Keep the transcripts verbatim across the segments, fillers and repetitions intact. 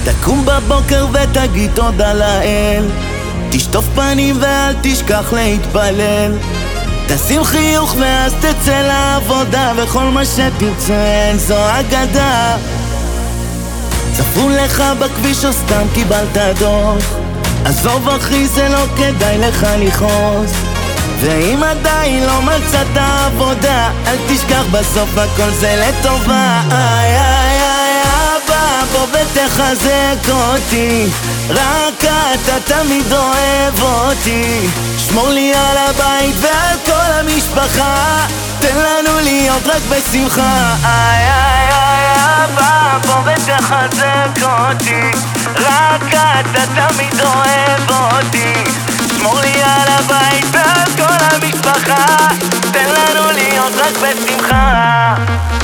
תקום בבוקר ותגיד תודה לאל, תשטוף פנים ואל תשכח להתפלל, תשים חיוך ואז תצא לעבודה, וכל מה שתרצה זו אגדה. צפו לך בכביש או סתם קיבלת דוח, עזוב אחי, זה לא כדאי לך לכעוס. ואם עדיין לא מצאת עבודה, אל תשכח בסוף הכל זה לטובה. איי איי איי אבא, בוא ותחזק אותי, רק אתה תמיד אוהב אותי. שמור לי על הבית ועל כל המשפחה, תן לנו להיות רק בשמחה. איי איי איי אבא, בוא ותחזק אותי, רק אתה תמיד אוהב אותי. שמור לי על הבית ועל כל המשפחה, תן לנו להיות רק בשמחה.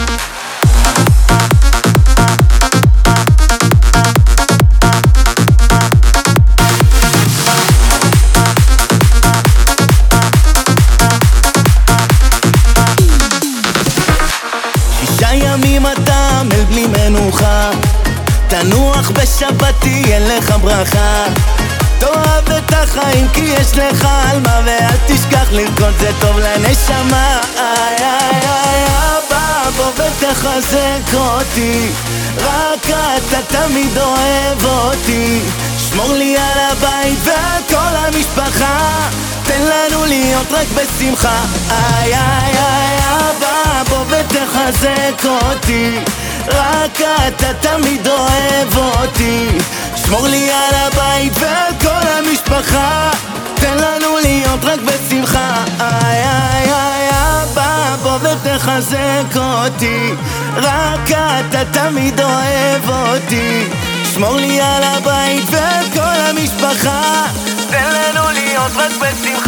שישה ימים אתה עמל בלי מנוחה, תנוח בשבתי אין לך ברכה. תאהב את החיים כי יש לך על מה, ואל תשכח לרקוד זה טוב לנשמה. איי איי איי אבא, בוא ותחזק אותי, רק אתה תמיד אוהב אותי. שמור לי על הבית ועל כל המשפחה, תן לנו להיות רק בשמחה. איי איי איי אבא, בוא ותחזק אותי, רק אתה תמיד אוהב אותי. שמור לי על הבית ועל כל המשפחה, תן לנו להיות רק בשמחה. איי איי איי אבא, בוא ותחזק אותי, רק אתה תמיד אוהב אותי. שמור לי על הבית ועל כל המשפחה, תן לנו להיות רק בשמחה.